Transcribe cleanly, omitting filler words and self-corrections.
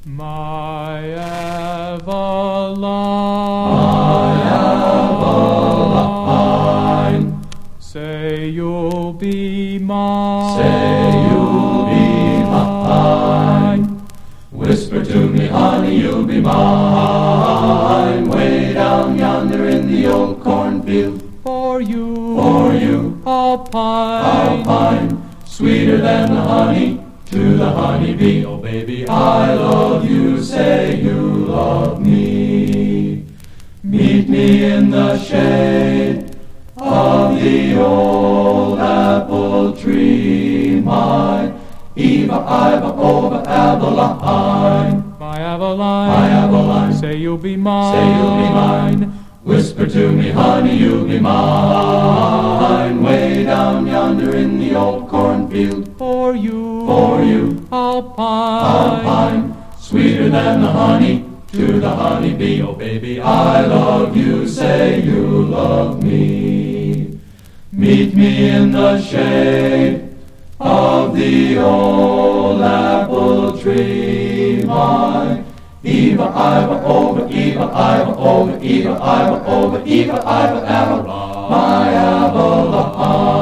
My Eveline, say you'll be mine. Say you'll be mine. Whisper to me, honey, you'll be mine. Way down yonder in the old cornfield. For you, I'll pine. Sweeter than the honey to the honeybee. Oh, baby, I love you. Say you love me. Meet me in the shade of the old apple tree, my Eva, Iva, Ova, Adeline. my Eveline, My Adeline. say you'll be mine. Say you'll be mine. Whisper to me, honey, you'll be mine. Way down yonder in the old cornfield. For you, I'll I'll pine. Sweeter than the honey to the honeybee. Oh, baby, I love you. Say you love me. Meet me in the shade of the old apple tree, my Eva, Iva, over, Eva, Iva, over, Eva, Iva, over, Eva, Iva, Avalon, my Avalon.